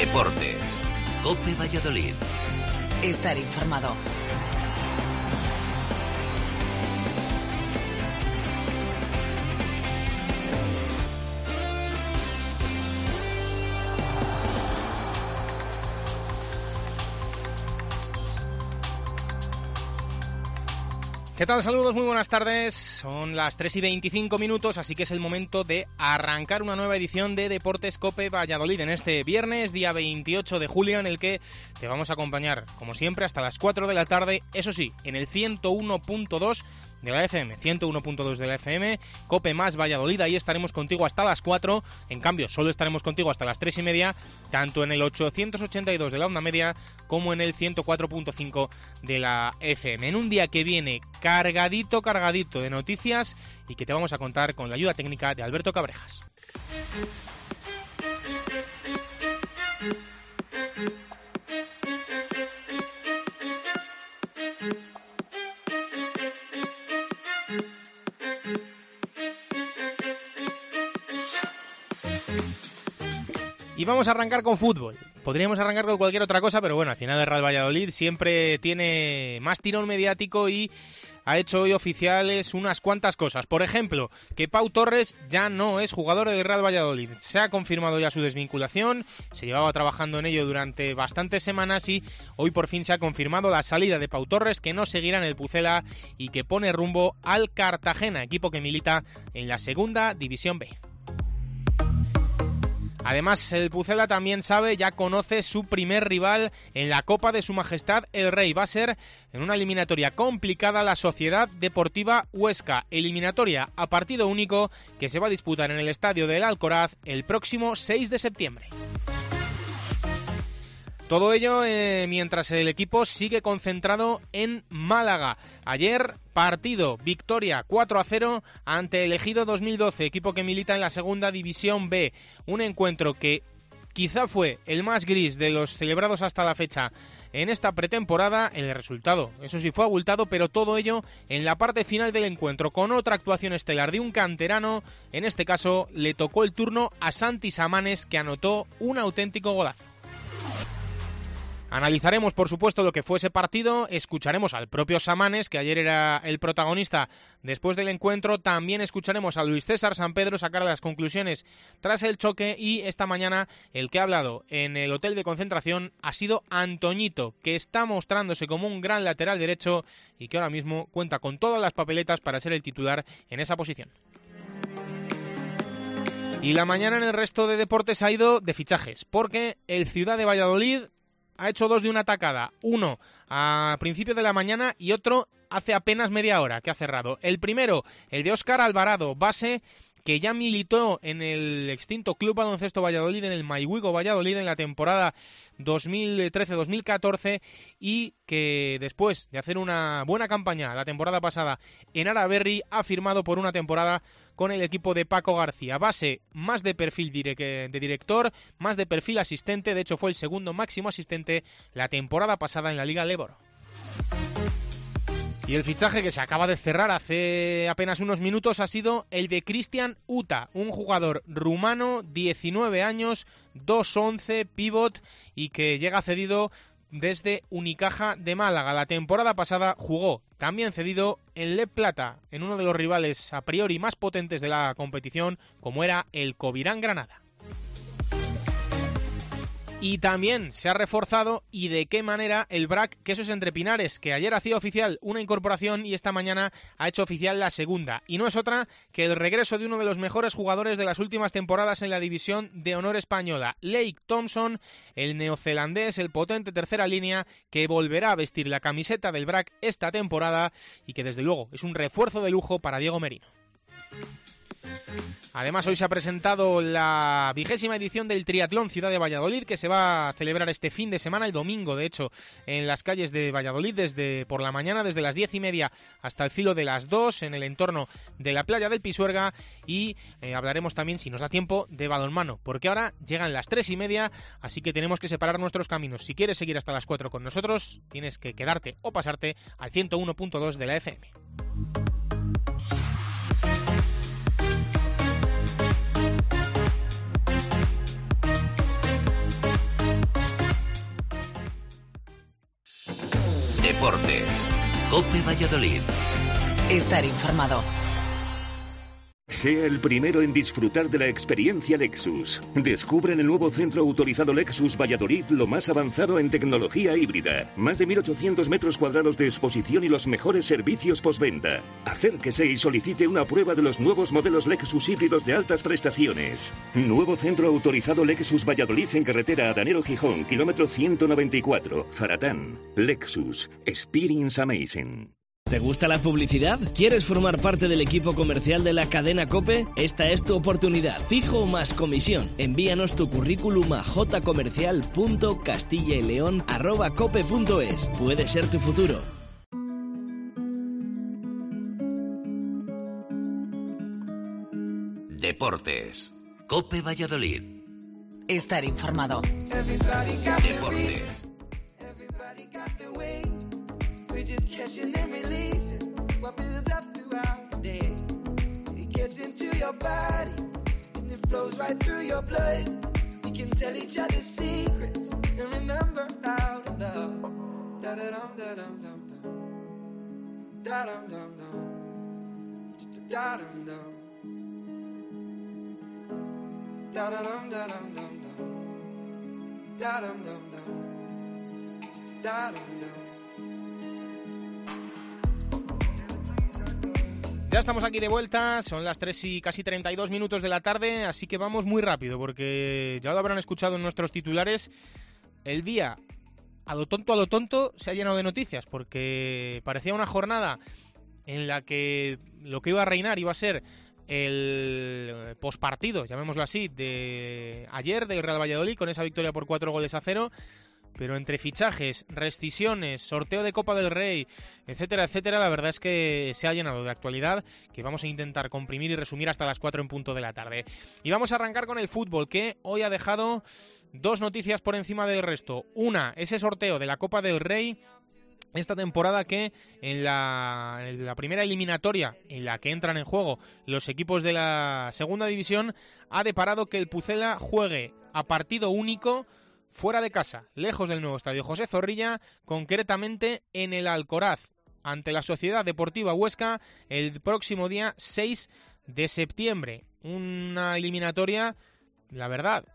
Deportes. COPE Valladolid. Estar informado. ¿Qué tal? Saludos, muy buenas tardes. Son las 3:25, así que es el momento de arrancar una nueva edición de Deportes COPE Valladolid en este viernes, día 28 de julio, en el que te vamos a acompañar, como siempre, hasta las 4 de la tarde, eso sí, en el 101.2 de la FM, 101.2 de la FM, COPE más Valladolid, ahí estaremos contigo hasta las 4, en cambio solo estaremos contigo hasta las 3:30, tanto en el 882 de la onda media como en el 104.5 de la FM, en un día que viene cargadito de noticias y que te vamos a contar con la ayuda técnica de Alberto Cabrejas. Y vamos a arrancar con fútbol. Podríamos arrancar con cualquier otra cosa, pero bueno, al final el Real Valladolid siempre tiene más tirón mediático y ha hecho hoy oficiales unas cuantas cosas. Por ejemplo, que Pau Torres ya no es jugador del Real Valladolid. Se ha confirmado ya su desvinculación, se llevaba trabajando en ello durante bastantes semanas y hoy por fin se ha confirmado la salida de Pau Torres, que no seguirá en el Pucela y que pone rumbo al Cartagena, equipo que milita en la segunda división B. Además, el Pucela también ya conoce su primer rival en la Copa de Su Majestad el Rey. Va a ser en una eliminatoria complicada la Sociedad Deportiva Huesca. Eliminatoria a partido único que se va a disputar en el estadio del Alcoraz el próximo 6 de septiembre. Todo ello mientras el equipo sigue concentrado en Málaga. Ayer, partido, victoria 4-0 ante el Ejido 2012, equipo que milita en la segunda división B. Un encuentro que quizá fue el más gris de los celebrados hasta la fecha en esta pretemporada. El resultado, eso sí, fue abultado, pero todo ello en la parte final del encuentro, con otra actuación estelar de un canterano. En este caso, le tocó el turno a Santi Samanes, que anotó un auténtico golazo. Analizaremos, por supuesto, lo que fue ese partido, escucharemos al propio Samanes, que ayer era el protagonista después del encuentro, también escucharemos a Luis César Sampedro sacar las conclusiones tras el choque y esta mañana el que ha hablado en el hotel de concentración ha sido Antoñito, que está mostrándose como un gran lateral derecho y que ahora mismo cuenta con todas las papeletas para ser el titular en esa posición. Y la mañana en el resto de deportes ha ido de fichajes, porque el Ciudad de Valladolid ha hecho dos de una tacada, uno a principio de la mañana y otro hace apenas media hora que ha cerrado. El primero, el de Óscar Alvarado, base que ya militó en el extinto Club Baloncesto Valladolid, en el Mayhuigo Valladolid en la temporada 2013-2014 y que después de hacer una buena campaña la temporada pasada en Araberri ha firmado por una temporada con el equipo de Paco García. Base más de perfil de director, más de perfil asistente, de hecho fue el segundo máximo asistente la temporada pasada en la Liga Leboro. Y el fichaje que se acaba de cerrar hace apenas unos minutos ha sido el de Cristian Uta, un jugador rumano, 19 años, 2'11", pívot y que llega cedido desde Unicaja de Málaga. La temporada pasada jugó también cedido en Le Plata, en uno de los rivales a priori más potentes de la competición, como era el Covirán Granada. Y también se ha reforzado, y de qué manera, el BRAC Quesos Entre Pinares, que ayer hacía oficial una incorporación y esta mañana ha hecho oficial la segunda. Y no es otra que el regreso de uno de los mejores jugadores de las últimas temporadas en la división de honor española, Lake Thompson, el neozelandés, el potente tercera línea, que volverá a vestir la camiseta del BRAC esta temporada y que desde luego es un refuerzo de lujo para Diego Merino. Además, hoy se ha presentado la 20ª edición del Triatlón Ciudad de Valladolid, que se va a celebrar este fin de semana, el domingo, de hecho, en las calles de Valladolid, desde por la mañana, desde las 10:30 hasta el filo de las 2, en el entorno de la playa del Pisuerga, y hablaremos también, si nos da tiempo, de balonmano, porque ahora llegan las 3:30, así que tenemos que separar nuestros caminos. Si quieres seguir hasta las 4 con nosotros, tienes que quedarte o pasarte al 101.2 de la FM. Deportes. COPE Valladolid. Estar informado. Sea el primero en disfrutar de la experiencia Lexus. Descubre en el nuevo centro autorizado Lexus Valladolid lo más avanzado en tecnología híbrida. Más de 1.800 metros cuadrados de exposición y los mejores servicios postventa. Acérquese y solicite una prueba de los nuevos modelos Lexus híbridos de altas prestaciones. Nuevo centro autorizado Lexus Valladolid en carretera Adanero Gijón, kilómetro 194, Zaratán. Lexus. Experience Amazing. ¿Te gusta la publicidad? ¿Quieres formar parte del equipo comercial de la cadena COPE? Esta es tu oportunidad. Fijo más comisión. Envíanos tu currículum a jcomercial.castilla-y-león@cope.es. Puede ser tu futuro. Deportes. COPE Valladolid. Estar informado. Deportes. Just catching and releasing what builds up throughout the day. It gets into your body and it flows right through your blood. We can tell each other secrets and remember how to love. Da da dum da dum dum dum. Da dum dum dum. Da dum dum. Da da dum da dum dum dum. Da dum dum dum. Da dum dum. Ya estamos aquí de vuelta, son las 3 y casi 32 minutos de la tarde, así que vamos muy rápido, porque ya lo habrán escuchado en nuestros titulares. El día, a lo tonto, se ha llenado de noticias, porque parecía una jornada en la que lo que iba a reinar iba a ser el pospartido, llamémoslo así, de ayer del Real Valladolid, con esa victoria por 4-0, pero entre fichajes, rescisiones, sorteo de Copa del Rey, etcétera, etcétera, la verdad es que se ha llenado de actualidad que vamos a intentar comprimir y resumir hasta las 4 en punto de la tarde. Y vamos a arrancar con el fútbol, que hoy ha dejado dos noticias por encima del resto. Una, ese sorteo de la Copa del Rey esta temporada, que en la primera eliminatoria en la que entran en juego los equipos de la segunda división ha deparado que el Pucela juegue a partido único fuera de casa, lejos del nuevo estadio José Zorrilla, concretamente en el Alcoraz, ante la Sociedad Deportiva Huesca, el próximo día 6 de septiembre. Una eliminatoria, la verdad,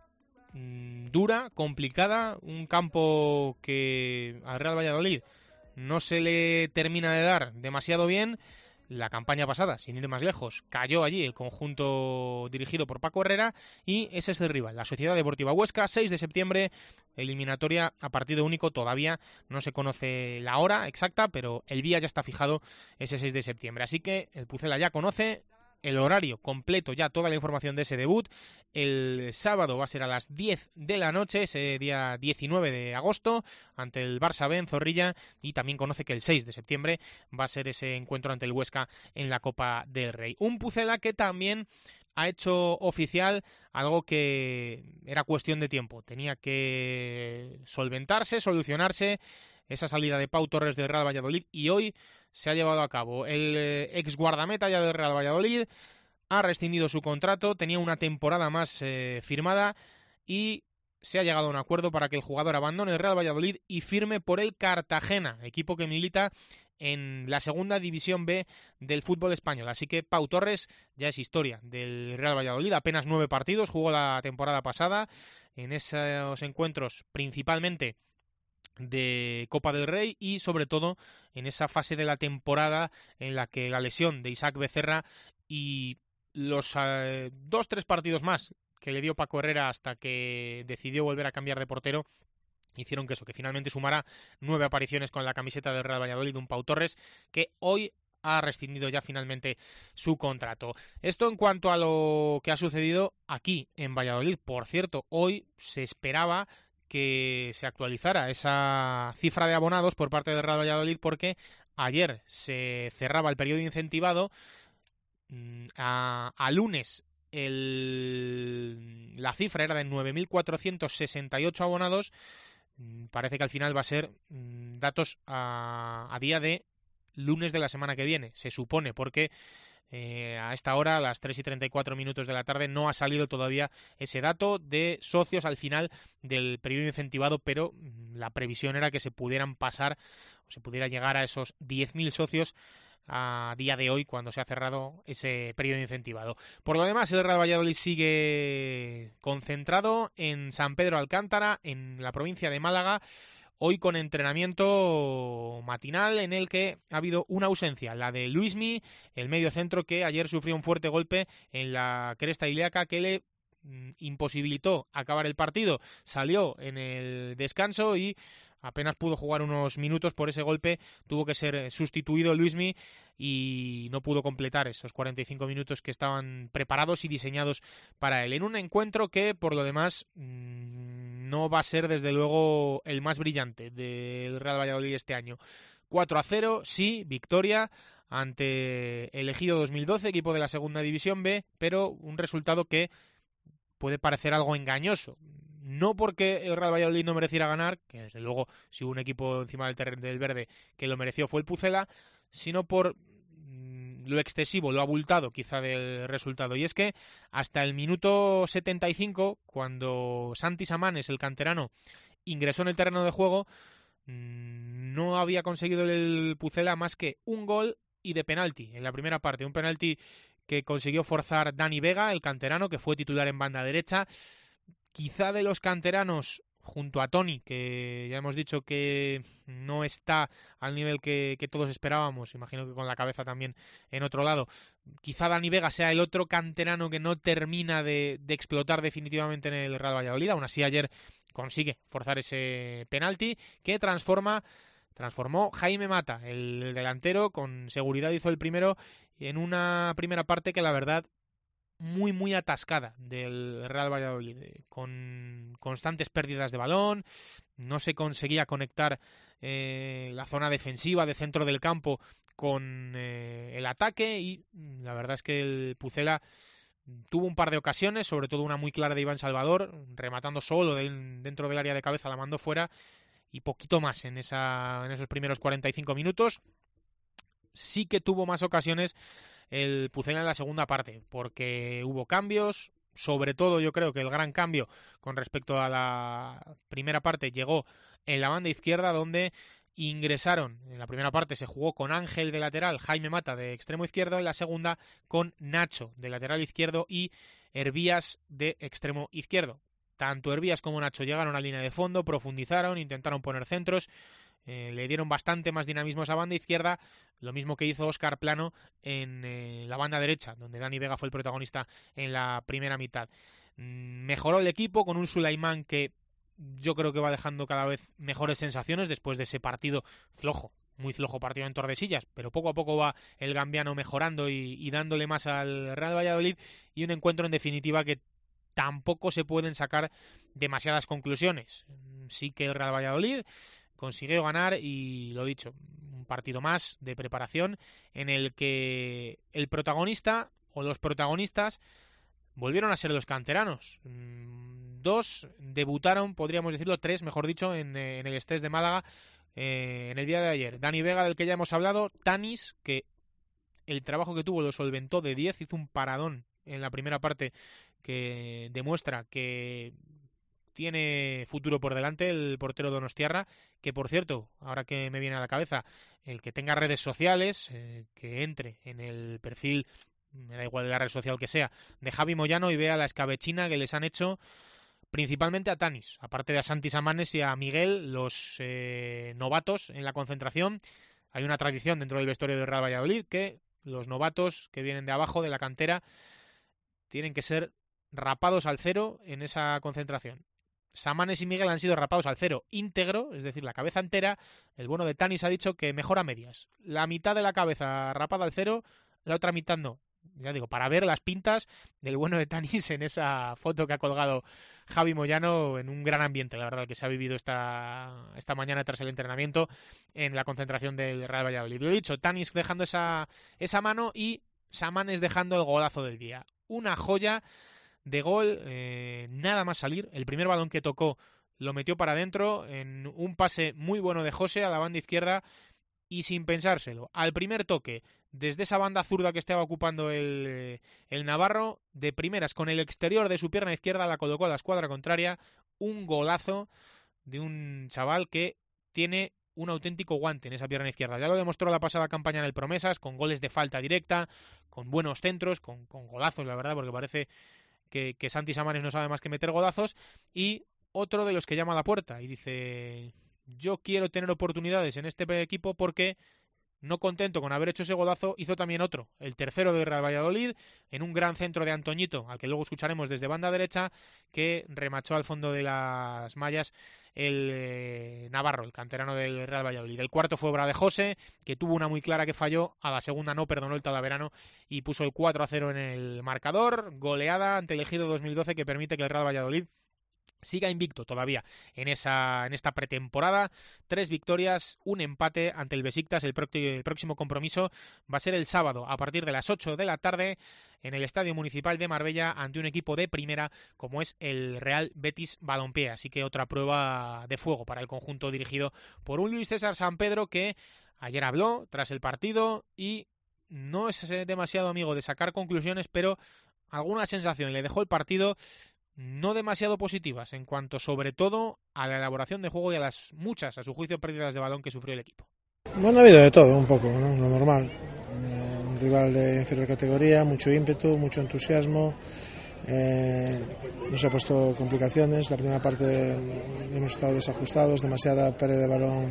dura, complicada, un campo que al Real Valladolid no se le termina de dar demasiado bien. La campaña pasada, sin ir más lejos, cayó allí el conjunto dirigido por Paco Herrera, y ese es el rival, la Sociedad Deportiva Huesca, 6 de septiembre, eliminatoria a partido único. Todavía no se conoce la hora exacta, pero el día ya está fijado, ese 6 de septiembre. Así que el Pucela ya conoce el horario completo, ya toda la información de ese debut. El sábado va a ser a las 10 de la noche, ese día 19 de agosto, ante el Barça B en Zorrilla, y también conoce que el 6 de septiembre va a ser ese encuentro ante el Huesca en la Copa del Rey. Un Pucela que también ha hecho oficial algo que era cuestión de tiempo, tenía que solventarse, solucionarse, esa salida de Pau Torres del Real Valladolid, y hoy se ha llevado a cabo. El ex guardameta ya del Real Valladolid ha rescindido su contrato, tenía una temporada más firmada, y se ha llegado a un acuerdo para que el jugador abandone el Real Valladolid y firme por el Cartagena, equipo que milita en la segunda división B del fútbol español. Así que Pau Torres ya es historia del Real Valladolid, apenas 9 partidos, jugó la temporada pasada en esos encuentros principalmente de Copa del Rey, y sobre todo en esa fase de la temporada en la que la lesión de Isaac Becerra y los 2-3 partidos más que le dio Paco Herrera hasta que decidió volver a cambiar de portero hicieron que finalmente sumara 9 apariciones con la camiseta del Real Valladolid, un Pau Torres que hoy ha rescindido ya finalmente su contrato. Esto en cuanto a lo que ha sucedido aquí en Valladolid. Por cierto, hoy se esperaba que se actualizara esa cifra de abonados por parte del Real Valladolid, porque ayer se cerraba el periodo incentivado. A lunes la cifra era de 9.468 abonados. Parece que al final va a ser datos a día de lunes de la semana que viene, se supone, porque a esta hora, a las 3 y 34 minutos de la tarde, no ha salido todavía ese dato de socios al final del periodo incentivado, pero la previsión era que se pudieran pasar o se pudiera llegar a esos 10.000 socios a día de hoy, cuando se ha cerrado ese periodo incentivado. Por lo demás, el Real Valladolid sigue concentrado en San Pedro Alcántara, en la provincia de Málaga, hoy con entrenamiento matinal en el que ha habido una ausencia, la de Luismi, el mediocentro que ayer sufrió un fuerte golpe en la cresta ilíaca que le imposibilitó acabar el partido. Salió en el descanso y apenas pudo jugar unos minutos por ese golpe, tuvo que ser sustituido Luismi y no pudo completar esos 45 minutos que estaban preparados y diseñados para él. En un encuentro que, por lo demás, no va a ser desde luego el más brillante del Real Valladolid este año. 4-0, sí, victoria ante el Ejido 2012, equipo de la Segunda División B, pero un resultado que puede parecer algo engañoso. No porque el Real Valladolid no mereciera ganar, que desde luego si hubo un equipo encima del terreno del verde que lo mereció fue el Pucela, sino por lo excesivo, lo abultado quizá del resultado. Y es que hasta el minuto 75, cuando Santi Samanes, el canterano, ingresó en el terreno de juego, no había conseguido el Pucela más que un gol y de penalti en la primera parte. Un penalti que consiguió forzar Dani Vega, el canterano, que fue titular en banda derecha. Quizá de los canteranos, junto a Toni, que ya hemos dicho que no está al nivel que todos esperábamos, imagino que con la cabeza también en otro lado, quizá Dani Vega sea el otro canterano que no termina de explotar definitivamente en el Real Valladolid. Aún así ayer consigue forzar ese penalti que transformó Jaime Mata, el delantero, con seguridad hizo el primero en una primera parte que la verdad muy muy atascada del Real Valladolid, con constantes pérdidas de balón, no se conseguía conectar la zona defensiva de centro del campo con el ataque y la verdad es que el Pucela tuvo un par de ocasiones, sobre todo una muy clara de Iván Salvador, rematando solo dentro del área de cabeza, la mandó fuera y poquito más en esos primeros 45 minutos. Sí que tuvo más ocasiones el Pucela en la segunda parte, porque hubo cambios, sobre todo yo creo que el gran cambio con respecto a la primera parte llegó en la banda izquierda, donde ingresaron, en la primera parte se jugó con Ángel de lateral, Jaime Mata de extremo izquierdo, en la segunda con Nacho de lateral izquierdo y Hervías de extremo izquierdo. Tanto Hervías como Nacho llegaron a línea de fondo, profundizaron, intentaron poner centros, le dieron bastante más dinamismo a esa banda izquierda, lo mismo que hizo Óscar Plano en la banda derecha, donde Dani Vega fue el protagonista en la primera mitad. Mejoró el equipo con un Sulaimán que yo creo que va dejando cada vez mejores sensaciones después de ese partido flojo, muy flojo partido en Tordesillas, pero poco a poco va el gambiano mejorando y dándole más al Real Valladolid, y un encuentro en definitiva que tampoco se pueden sacar demasiadas conclusiones. Sí que el Real Valladolid consiguió ganar y, lo dicho, un partido más de preparación en el que el protagonista o los protagonistas volvieron a ser los canteranos. 2 debutaron, podríamos decirlo, 3, mejor dicho, en el Estés de Málaga en el día de ayer. Dani Vega, del que ya hemos hablado, Tanis, que el trabajo que tuvo lo solventó de 10, hizo un paradón en la primera parte que demuestra que tiene futuro por delante el portero donostiarra, que por cierto, ahora que me viene a la cabeza, el que tenga redes sociales, que entre en el perfil, me da igual de la red social que sea, de Javi Moyano y vea la escabechina que les han hecho principalmente a Tanis, aparte de a Santi Samanes y a Miguel, los novatos en la concentración. Hay una tradición dentro del vestuario del Real Valladolid que los novatos que vienen de abajo, de la cantera, tienen que ser rapados al cero en esa concentración. Samanes y Miguel han sido rapados al cero íntegro, es decir, la cabeza entera. El bueno de Tanis ha dicho que mejor a medias. La mitad de la cabeza rapada al cero, la otra mitad no. Ya digo, para ver las pintas del bueno de Tanis en esa foto que ha colgado Javi Moyano, en un gran ambiente, la verdad, que se ha vivido esta mañana tras el entrenamiento en la concentración del Real Valladolid. Lo he dicho, Tanis dejando esa mano y Samanes dejando el golazo del día. Una joya de gol, nada más salir. El primer balón que tocó lo metió para adentro en un pase muy bueno de José a la banda izquierda y sin pensárselo. Al primer toque, desde esa banda zurda que estaba ocupando el navarro, de primeras con el exterior de su pierna izquierda la colocó a la escuadra contraria. Un golazo de un chaval que tiene un auténtico guante en esa pierna izquierda. Ya lo demostró la pasada campaña en el Promesas, con goles de falta directa, con buenos centros, con golazos, la verdad, porque parece que Santi Samanes no sabe más que meter golazos, y otro de los que llama a la puerta y dice: yo quiero tener oportunidades en este equipo porque, no contento con haber hecho ese golazo, hizo también otro, el tercero del Real Valladolid, en un gran centro de Antoñito, al que luego escucharemos desde banda derecha, que remachó al fondo de las mallas el Navarro, el canterano del Real Valladolid. El cuarto fue obra de José, que tuvo una muy clara que falló, a la segunda no perdonó el Talaverano y puso el 4-0 en el marcador. Goleada ante el Ejido 2012 que permite que el Real Valladolid siga invicto todavía en esta pretemporada. 3 victorias, un empate ante el Besiktas. El próximo compromiso va a ser el sábado a partir de las 8 de la tarde en el Estadio Municipal de Marbella ante un equipo de primera como es el Real Betis Balompié. Así que otra prueba de fuego para el conjunto dirigido por un Luis César Sampedro que ayer habló tras el partido y no es demasiado amigo de sacar conclusiones, pero alguna sensación le dejó el partido no demasiado positivas en cuanto sobre todo a la elaboración de juego y a las muchas, a su juicio, pérdidas de balón que sufrió el equipo. Bueno, ha habido de todo un poco, ¿no? Lo normal. Un rival de inferior categoría, mucho ímpetu, mucho entusiasmo. Nos ha puesto complicaciones. La primera parte hemos estado desajustados, demasiada pérdida de balón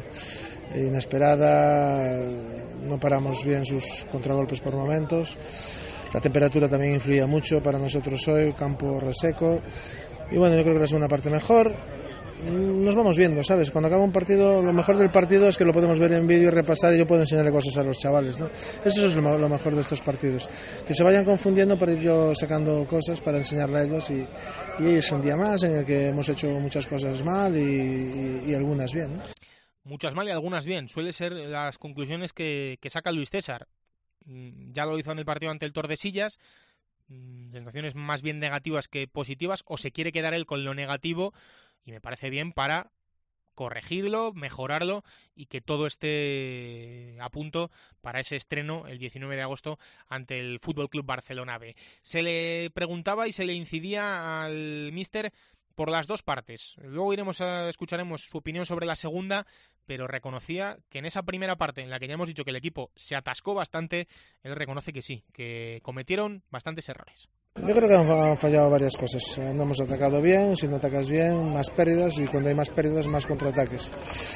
inesperada. No paramos bien sus contragolpes por momentos. La temperatura también influía mucho para nosotros hoy, el campo reseco. Y bueno, yo creo que la segunda parte mejor. Nos vamos viendo, ¿sabes? Cuando acaba un partido, lo mejor del partido es que lo podemos ver en vídeo y repasar y yo puedo enseñarle cosas a los chavales, ¿no? Eso es lo mejor de estos partidos. Que se vayan confundiendo para ir yo sacando cosas para enseñarle a ellos y es un día más en el que hemos hecho muchas cosas mal y algunas bien, ¿no? Muchas mal y algunas bien. Suele ser las conclusiones que saca Luis César. Ya lo hizo en el partido ante el Tordesillas, sensaciones más bien negativas que positivas, o se quiere quedar él con lo negativo, y me parece bien para corregirlo, mejorarlo y que todo esté a punto para ese estreno el 19 de agosto ante el Fútbol Club Barcelona B. Se le preguntaba y se le incidía al míster por las dos partes. Luego escucharemos su opinión sobre la segunda, pero reconocía que en esa primera parte en la que ya hemos dicho que el equipo se atascó bastante, él reconoce que sí, que cometieron bastantes errores. Yo creo que han fallado varias cosas. No hemos atacado bien, si no atacas bien, más pérdidas, y cuando hay más pérdidas, más contraataques.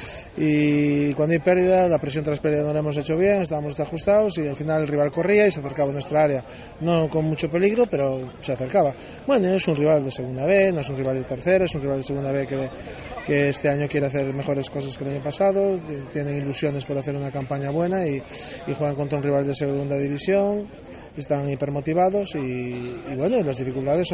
Y cuando hay pérdida, la presión tras pérdida no la hemos hecho bien, estábamos desajustados y al final el rival corría y se acercaba a nuestra área. No con mucho peligro, pero se acercaba. Bueno, es un rival de segunda B, no es un rival de tercera, es un rival de segunda B que este año quiere hacer mejores cosas que el año pasado, tienen ilusiones por hacer una campaña buena y juegan contra un rival de segunda división, están hipermotivados y bueno, las dificultades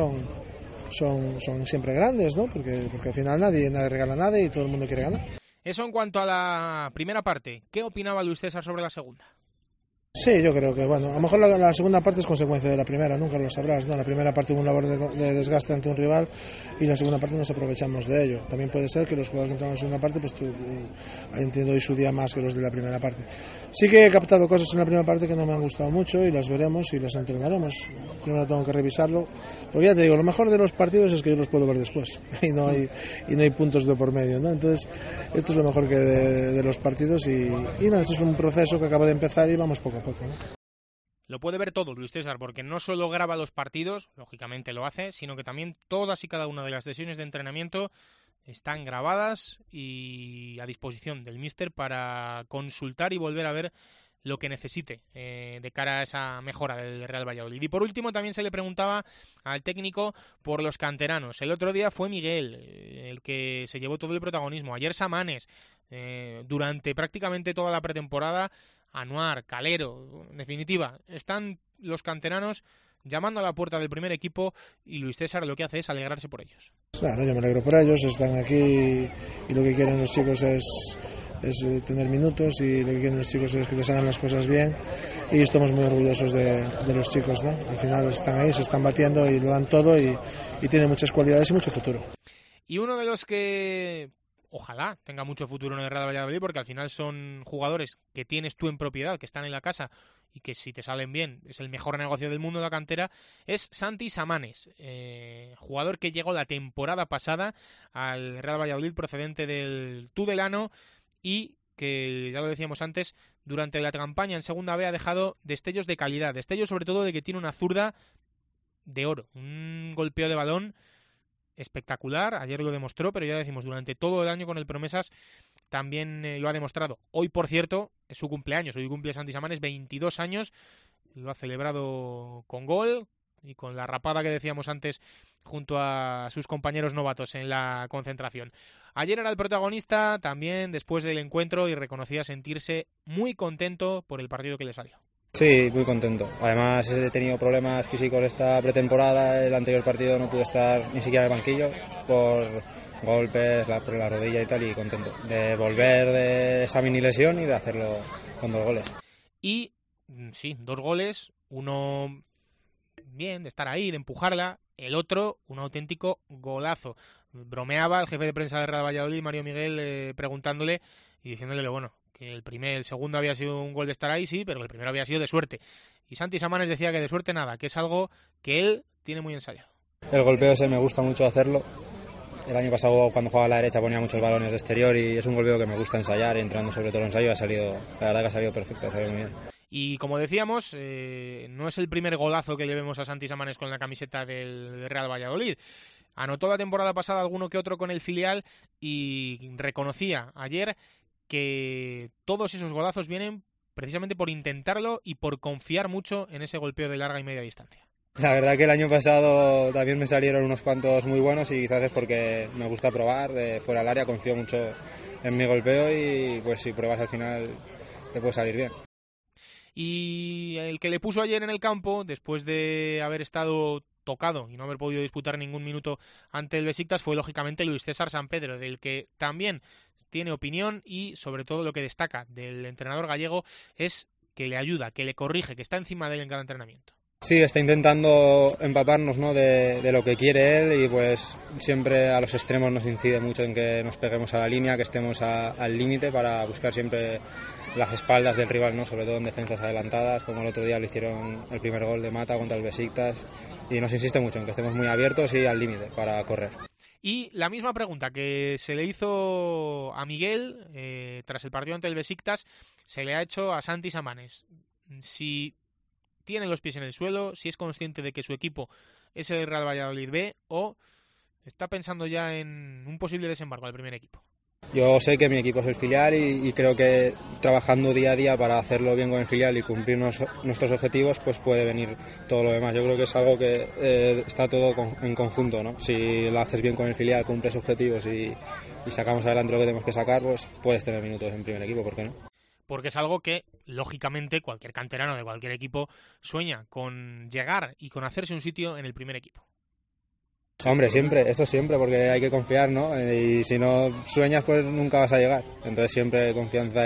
son siempre grandes, ¿no? Porque al final nadie regala nada y todo el mundo quiere ganar. Eso en cuanto a la primera parte. ¿Qué opinaba Luis César sobre la segunda? Sí, yo creo que, bueno, a lo mejor la segunda parte es consecuencia de la primera, nunca lo sabrás, ¿no? La primera parte hubo un labor de desgaste ante un rival y la segunda parte nos aprovechamos de ello. También puede ser que los jugadores que entraron en la segunda parte, pues entiendo hoy su día más que los de la primera parte. Sí que he captado cosas en la primera parte que no me han gustado mucho y las veremos y las entrenaremos. Primero tengo que revisarlo, porque ya te digo, lo mejor de los partidos es que yo los puedo ver después y no hay puntos de por medio, ¿no? Entonces, esto es lo mejor que de los partidos y no, esto es un proceso que acaba de empezar y vamos poco a poco, ¿no? Lo puede ver todo Luis César, porque no solo graba los partidos, lógicamente lo hace, sino que también todas y cada una de las sesiones de entrenamiento están grabadas y a disposición del míster para consultar y volver a ver lo que necesite de cara a esa mejora del Real Valladolid. Y por último también se le preguntaba al técnico por los canteranos. El otro día fue Miguel el que se llevó todo el protagonismo. Ayer Samanes, durante prácticamente toda la pretemporada, Anuar, Calero, en definitiva, están los canteranos llamando a la puerta del primer equipo y Luis César lo que hace es alegrarse por ellos. Claro, yo me alegro por ellos, están aquí y lo que quieren los chicos es tener minutos y lo que quieren los chicos es que les hagan las cosas bien y estamos muy orgullosos de los chicos, ¿no? Al final están ahí, se están batiendo y lo dan todo y tienen muchas cualidades y mucho futuro. Y uno de los que ojalá tenga mucho futuro en el Real Valladolid, porque al final son jugadores que tienes tú en propiedad, que están en la casa y que si te salen bien es el mejor negocio del mundo de la cantera, es Santi Samanes, jugador que llegó la temporada pasada al Real Valladolid procedente del Tudelano y que, ya lo decíamos antes, durante la campaña en Segunda B ha dejado destellos de calidad, destellos sobre todo de que tiene una zurda de oro, un golpeo de balón espectacular, ayer lo demostró, pero ya decimos, durante todo el año con el Promesas también lo ha demostrado. Hoy, por cierto, es su cumpleaños, hoy cumple Santi Samanes 22 años, lo ha celebrado con gol y con la rapada que decíamos antes junto a sus compañeros novatos en la concentración. Ayer era el protagonista también después del encuentro y reconocía sentirse muy contento por el partido que le salió. Sí, muy contento. Además he tenido problemas físicos esta pretemporada, el anterior partido no pude estar ni siquiera en el banquillo por golpes por la rodilla y tal, y contento de volver de esa mini lesión y de hacerlo con 2 goles. Y sí, 2 goles, uno bien, de estar ahí, de empujarla, el otro, un auténtico golazo. Bromeaba el jefe de prensa de Real Valladolid, Mario Miguel, preguntándole y diciéndole que bueno, que el segundo había sido un gol de estar ahí, sí, pero el primero había sido de suerte. Y Santi Samanes decía que de suerte nada, que es algo que él tiene muy ensayado. El golpeo ese me gusta mucho hacerlo. El año pasado cuando jugaba a la derecha ponía muchos balones de exterior y es un golpeo que me gusta ensayar, y entrando sobre todo el ensayo la verdad que ha salido perfecto, ha salido muy bien. Y como decíamos, no es el primer golazo que le vemos a Santi Samanes con la camiseta del Real Valladolid. Anotó la temporada pasada alguno que otro con el filial y reconocía ayer que todos esos golazos vienen precisamente por intentarlo y por confiar mucho en ese golpeo de larga y media distancia. La verdad que el año pasado también me salieron unos cuantos muy buenos y quizás es porque me gusta probar de fuera del área, confío mucho en mi golpeo y pues si pruebas al final te puede salir bien. Y el que le puso ayer en el campo, después de haber estado tocado y no haber podido disputar ningún minuto ante el Besiktas, fue lógicamente Luis César Sampedro, del que también tiene opinión y sobre todo lo que destaca del entrenador gallego es que le ayuda, que le corrige, que está encima de él en cada entrenamiento. Sí, está intentando empaparnos, ¿no?, de lo que quiere él, y pues siempre a los extremos nos incide mucho en que nos peguemos a la línea, que estemos al límite para buscar siempre las espaldas del rival, ¿no?, sobre todo en defensas adelantadas, como el otro día lo hicieron el primer gol de Mata contra el Besiktas, y nos insiste mucho en que estemos muy abiertos y al límite para correr. Y la misma pregunta que se le hizo a Miguel tras el partido ante el Besiktas, se le ha hecho a Santi Samanes. Si tiene los pies en el suelo, si es consciente de que su equipo es el Real Valladolid B o está pensando ya en un posible desembarco al primer equipo. Yo sé que mi equipo es el filial y creo que trabajando día a día para hacerlo bien con el filial y cumplir nuestros objetivos, pues puede venir todo lo demás. Yo creo que es algo que está todo en conjunto, ¿no? Si lo haces bien con el filial, cumples objetivos y sacamos adelante lo que tenemos que sacar, pues puedes tener minutos en primer equipo, ¿por qué no? Porque es algo que, lógicamente, cualquier canterano de cualquier equipo sueña con llegar y con hacerse un sitio en el primer equipo. Hombre, siempre, eso siempre, porque hay que confiar, ¿no? Y si no sueñas, pues nunca vas a llegar. Entonces siempre confianza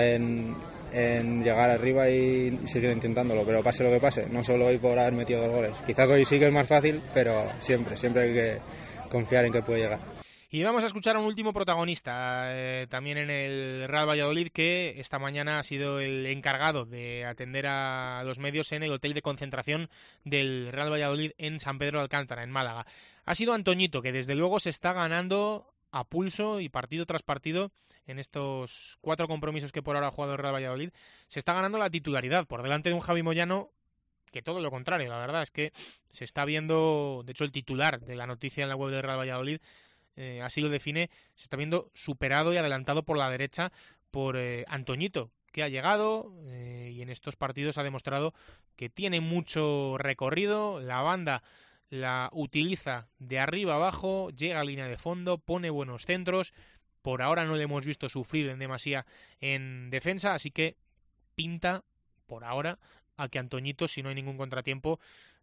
en llegar arriba y seguir intentándolo, pero pase lo que pase, no solo hoy por haber metido 2 goles. Quizás hoy sí que es más fácil, pero siempre hay que confiar en que puede llegar. Y vamos a escuchar a un último protagonista, también en el Real Valladolid, que esta mañana ha sido el encargado de atender a los medios en el hotel de concentración del Real Valladolid en San Pedro de Alcántara, en Málaga. Ha sido Antoñito, que desde luego se está ganando a pulso y partido tras partido en estos 4 compromisos que por ahora ha jugado el Real Valladolid. Se está ganando la titularidad por delante de un Javi Moyano que todo lo contrario. La verdad es que se está viendo, de hecho el titular de la noticia en la web del Real Valladolid así lo define, se está viendo superado y adelantado por la derecha por Antoñito, que ha llegado y en estos partidos ha demostrado que tiene mucho recorrido, la banda la utiliza de arriba abajo, llega a línea de fondo, pone buenos centros, por ahora no le hemos visto sufrir en demasía en defensa, así que pinta por ahora a que Antoñito, si no hay ningún contratiempo,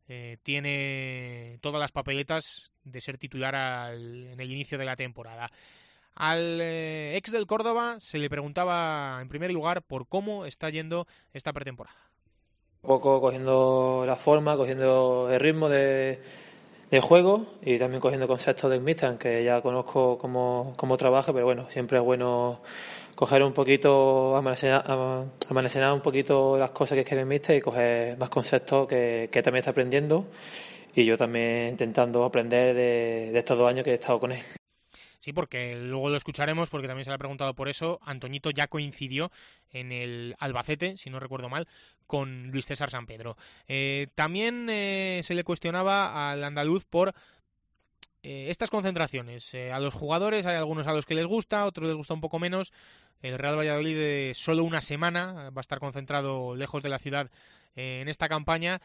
tiene todas las papeletas de ser titular en el inicio de la temporada. Al ex del Córdoba se le preguntaba en primer lugar por cómo está yendo esta pretemporada. Un poco cogiendo la forma, cogiendo el ritmo de juego y también cogiendo conceptos del míster, que ya conozco cómo trabaja, pero bueno, siempre es bueno coger un poquito, almacenar un poquito las cosas que quiere el míster y coger más conceptos que también está aprendiendo, y yo también intentando aprender de estos 2 años que he estado con él. Sí, porque luego lo escucharemos, porque también se le ha preguntado por eso. Antoñito ya coincidió en el Albacete, si no recuerdo mal, con Luis César Sampedro. También se le cuestionaba al andaluz por estas concentraciones. A los jugadores hay algunos a los que les gusta, otros les gusta un poco menos. El Real Valladolid solo una semana va a estar concentrado lejos de la ciudad en esta campaña,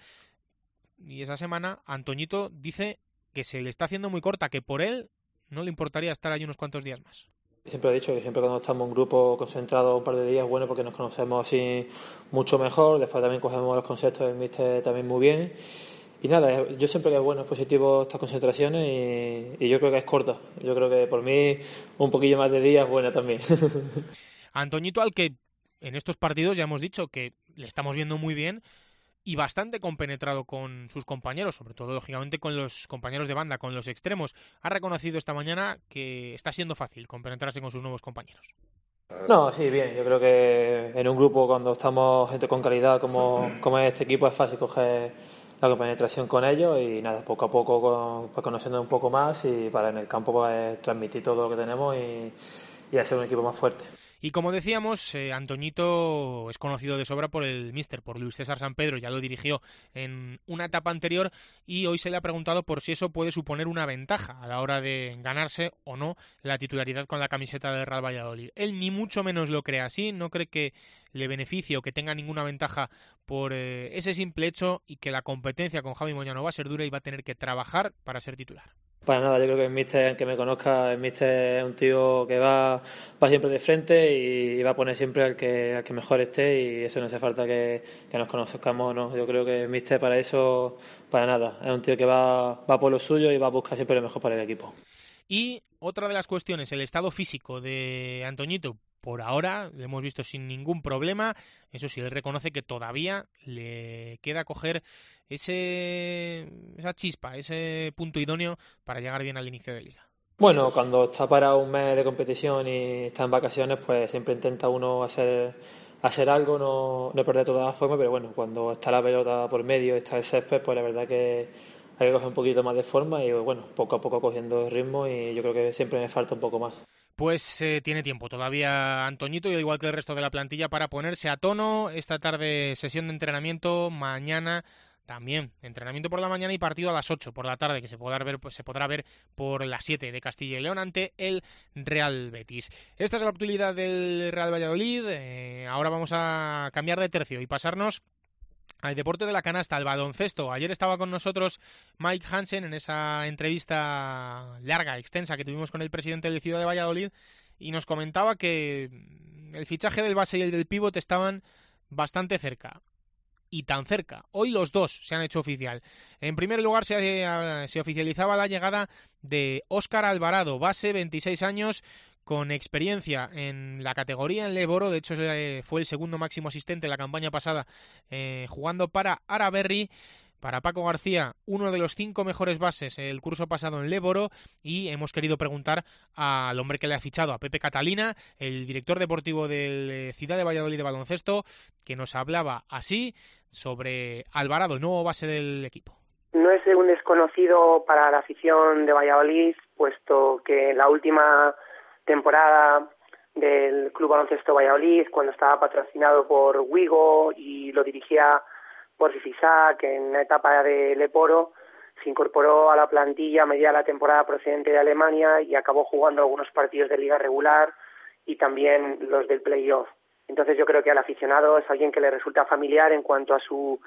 y esa semana Antoñito dice que se le está haciendo muy corta, que por él no le importaría estar allí unos cuantos días más. Siempre he dicho que siempre cuando estamos en grupo concentrado un par de días es bueno, porque nos conocemos así mucho mejor. Después también cogemos los conceptos del míster también muy bien. Y nada, yo siempre que es bueno, es positivo estas concentraciones, y yo creo que es corta. Yo creo que por mí un poquillo más de días es buena también. Antoñito, al que en estos partidos ya hemos dicho que le estamos viendo muy bien y bastante compenetrado con sus compañeros, sobre todo, lógicamente, con los compañeros de banda, con los extremos. Ha reconocido esta mañana que está siendo fácil compenetrarse con sus nuevos compañeros. No, sí, bien. Yo creo que en un grupo, cuando estamos gente con calidad como es este equipo, es fácil coger la compenetración con ellos, y nada, poco a poco pues conociendo un poco más, y para en el campo pues transmitir todo lo que tenemos y hacer un equipo más fuerte. Y como decíamos, Antoñito es conocido de sobra por el míster, por Luis César Sampedro. Ya lo dirigió en una etapa anterior, y hoy se le ha preguntado por si eso puede suponer una ventaja a la hora de ganarse o no la titularidad con la camiseta del Real Valladolid. Él ni mucho menos lo cree así, no cree que le beneficie o que tenga ninguna ventaja por ese simple hecho, y que la competencia con Javi Moyano va a ser dura y va a tener que trabajar para ser titular. Para nada, yo creo que el míster, que me conozca, el míster es un tío que va siempre de frente y va a poner siempre al que mejor esté, y eso no hace falta que nos conozcamos, ¿no? Yo creo que el míster para eso, para nada, es un tío que va por lo suyo y va a buscar siempre lo mejor para el equipo. Y otra de las cuestiones, el estado físico de Antoñito. Por ahora lo hemos visto sin ningún problema. Eso sí, él reconoce que todavía le queda coger esa chispa, ese punto idóneo para llegar bien al inicio de liga. Bueno, cuando está para un mes de competición y está en vacaciones, pues siempre intenta uno hacer algo, no perder toda la forma, pero bueno, cuando está la pelota por medio, está el césped, pues la verdad que hay que coger un poquito más de forma, y bueno, poco a poco cogiendo ritmo, y yo creo que siempre me falta un poco más. Pues tiene tiempo todavía Antoñito, y al igual que el resto de la plantilla, para ponerse a tono. Esta tarde sesión de entrenamiento, mañana también entrenamiento por la mañana y partido a las 8 por la tarde, que se podrá ver por las 7 de Castilla y León ante el Real Betis. Esta es la actualidad del Real Valladolid. Ahora vamos a cambiar de tercio y pasarnos al deporte de la canasta, al baloncesto. Ayer estaba con nosotros Mike Hansen en esa entrevista larga, extensa, que tuvimos con el presidente del Ciudad de Valladolid, y nos comentaba que el fichaje del base y el del pívot estaban bastante cerca. Y tan cerca. Hoy los dos se han hecho oficial. En primer lugar se oficializaba la llegada de Óscar Alvarado, base, 26 años, con experiencia en la categoría en Leboro. De hecho fue el segundo máximo asistente en la campaña pasada, jugando para Araberri. Para Paco García, uno de los 5 mejores bases el curso pasado en Leboro, y hemos querido preguntar al hombre que le ha fichado, a Pepe Catalina, el director deportivo del Ciudad de Valladolid de baloncesto, que nos hablaba así sobre Alvarado, el nuevo base del equipo. No es un desconocido para la afición de Valladolid, puesto que en la última temporada del Club Baloncesto Valladolid, cuando estaba patrocinado por Wigo y lo dirigía por Fisac en la etapa de Leporo, se incorporó a la plantilla a medida de la temporada procedente de Alemania y acabó jugando algunos partidos de liga regular y también los del playoff. Entonces yo creo que al aficionado es alguien que le resulta familiar en cuanto a su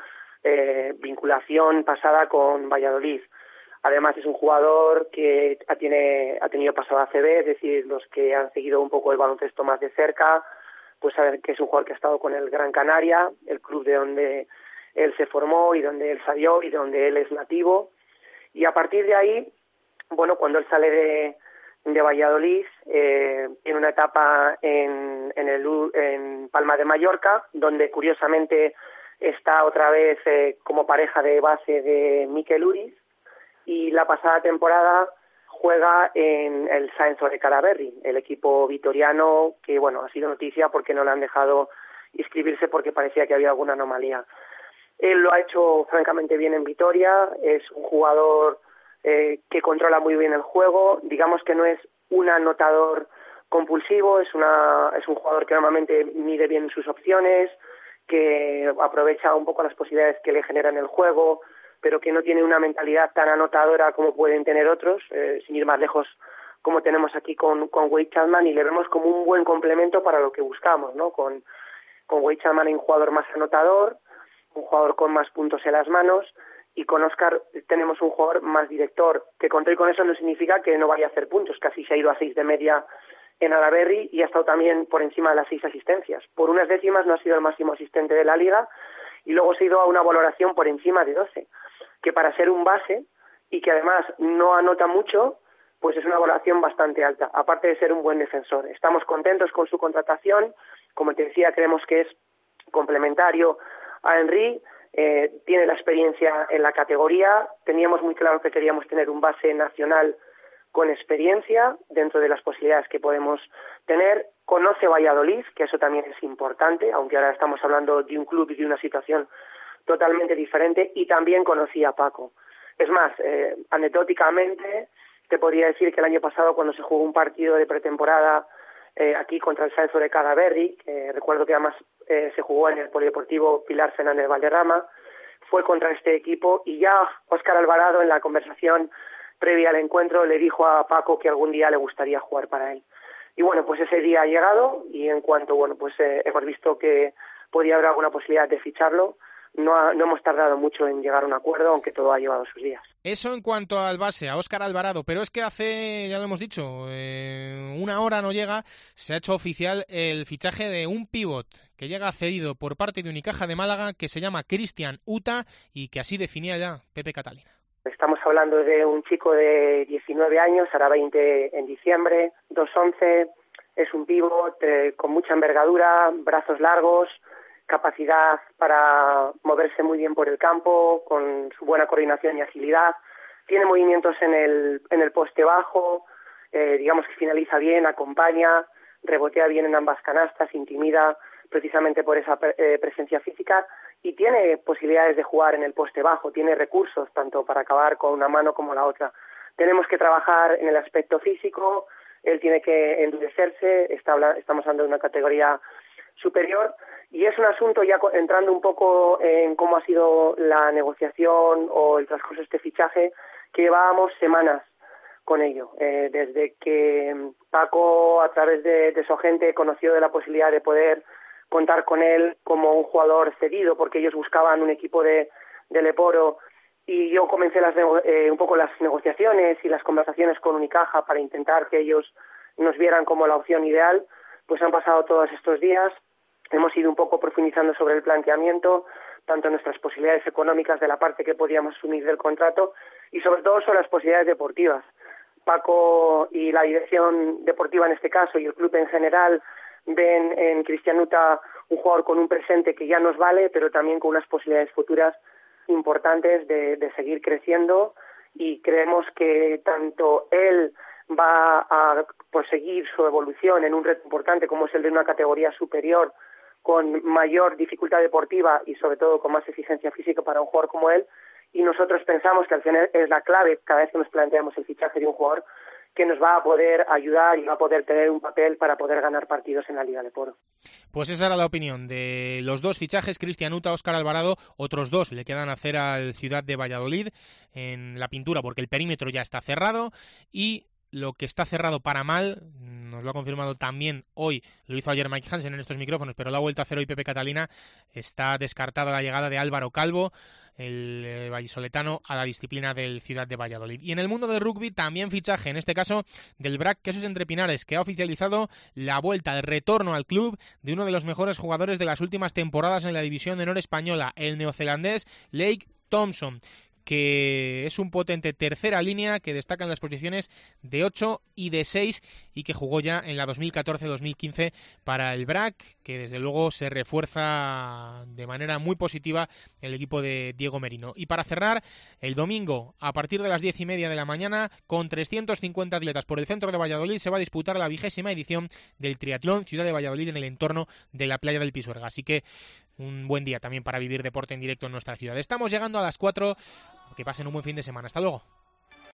vinculación pasada con Valladolid. Además es un jugador que ha tenido pasado ACB, es decir, los que han seguido un poco el baloncesto más de cerca, pues saben que es un jugador que ha estado con el Gran Canaria, el club de donde él se formó y donde él salió y donde él es nativo. Y a partir de ahí, bueno, cuando él sale de Valladolid, tiene una etapa en Palma de Mallorca, donde curiosamente está otra vez como pareja de base de Mikel Uriz, y la pasada temporada juega en el Saenzo de Calaberri, el equipo vitoriano que, bueno, ha sido noticia porque no le han dejado inscribirse porque parecía que había alguna anomalía. Él lo ha hecho francamente bien en Vitoria, es un jugador que controla muy bien el juego, digamos que no es un anotador compulsivo, es un jugador que normalmente mide bien sus opciones, que aprovecha un poco las posibilidades que le generan el juego, pero que no tiene una mentalidad tan anotadora como pueden tener otros, sin ir más lejos como tenemos aquí con Wade Chapman, y le vemos como un buen complemento para lo que buscamos, ¿no? Con Wade Chapman hay un jugador más anotador, un jugador con más puntos en las manos, y con Óscar tenemos un jugador más director, que con eso no significa que no vaya a hacer puntos, casi se ha ido a 6 de media en Alaberri y ha estado también por encima de las 6 asistencias. Por unas décimas no ha sido el máximo asistente de la liga, y luego se ha ido a una valoración por encima de 12, que para ser un base y que además no anota mucho, pues es una valoración bastante alta, aparte de ser un buen defensor. Estamos contentos con su contratación, como te decía, creemos que es complementario a Henry, tiene la experiencia en la categoría, teníamos muy claro que queríamos tener un base nacional con experiencia dentro de las posibilidades que podemos tener, conoce Valladolid, que eso también es importante, aunque ahora estamos hablando de un club y de una situación totalmente diferente, y también conocía a Paco. Es más, anecdóticamente te podría decir que el año pasado, cuando se jugó un partido de pretemporada aquí contra el Saenzo de Calaberri, que recuerdo que además se jugó en el Polideportivo Pilar Fernández Valderrama, fue contra este equipo, y ya Óscar Alvarado, en la conversación previa al encuentro, le dijo a Paco que algún día le gustaría jugar para él. Y bueno, pues ese día ha llegado, y en cuanto hemos visto que podía haber alguna posibilidad de ficharlo, no hemos tardado mucho en llegar a un acuerdo, aunque todo ha llevado sus días. Eso en cuanto al base, a Óscar Alvarado, pero es que hace, ya lo hemos dicho, una hora no llega, se ha hecho oficial el fichaje de un pívot que llega cedido por parte de Unicaja de Málaga, que se llama Cristian Uta, y que así definía ya Pepe Catalina. Estamos hablando de un chico de 19 años, hará 20 en diciembre, 2'11", es un pívot con mucha envergadura, brazos largos, capacidad para moverse muy bien por el campo, con su buena coordinación y agilidad. Tiene movimientos en el poste bajo, digamos que finaliza bien, acompaña, rebotea bien en ambas canastas, intimida precisamente por esa presencia física, y tiene posibilidades de jugar en el poste bajo, tiene recursos tanto para acabar con una mano como la otra. Tenemos que trabajar en el aspecto físico, él tiene que endurecerse, estamos hablando de una categoría superior, y es un asunto, ya entrando un poco en cómo ha sido la negociación o el transcurso de este fichaje, que llevábamos semanas con ello, desde que Paco, a través de su agente, conoció de la posibilidad de poder contar con él como un jugador cedido, porque ellos buscaban un equipo de Leporo, y yo comencé un poco las negociaciones y las conversaciones con Unicaja para intentar que ellos nos vieran como la opción ideal. Pues han pasado todos estos días, hemos ido un poco profundizando sobre el planteamiento, tanto nuestras posibilidades económicas de la parte que podíamos asumir del contrato, y sobre todo sobre las posibilidades deportivas. Paco y la dirección deportiva en este caso, y el club en general, ven en Cristian Uta un jugador con un presente que ya nos vale, pero también con unas posibilidades futuras importantes de seguir creciendo, y creemos que tanto él va a proseguir su evolución en un reto importante como es el de una categoría superior, con mayor dificultad deportiva y sobre todo con más exigencia física para un jugador como él, y nosotros pensamos que al final es la clave cada vez que nos planteamos el fichaje de un jugador que nos va a poder ayudar y va a poder tener un papel para poder ganar partidos en la Liga Leporo. Pues esa era la opinión de los dos fichajes, Cristian Uta, Óscar Alvarado. Otros dos le quedan hacer al Ciudad de Valladolid en la pintura, porque el perímetro ya está cerrado, y lo que está cerrado para mal, nos lo ha confirmado también hoy, lo hizo ayer Mike Hansen en estos micrófonos, pero lo ha vuelto a hacer hoy Pepe Catalina, está descartada la llegada de Álvaro Calvo, el vallisoletano, a la disciplina del Ciudad de Valladolid. Y en el mundo del rugby también fichaje, en este caso del BRAC Quesos Entre Pinares, que ha oficializado la vuelta, el retorno al club de uno de los mejores jugadores de las últimas temporadas en la división de honor española, el neozelandés Lake Thompson, que es un potente tercera línea que destaca en las posiciones de 8 y de 6 y que jugó ya en la 2014-2015 para el BRAC, que desde luego se refuerza de manera muy positiva el equipo de Diego Merino. Y para cerrar, el domingo a partir de las 10:30 de la mañana, con 350 atletas por el centro de Valladolid, se va a disputar la 20ª edición del Triatlón Ciudad de Valladolid en el entorno de la playa del Pisuerga. Así que un buen día también para vivir deporte en directo en nuestra ciudad. Estamos llegando a las 4. Que pasen un buen fin de semana. Hasta luego.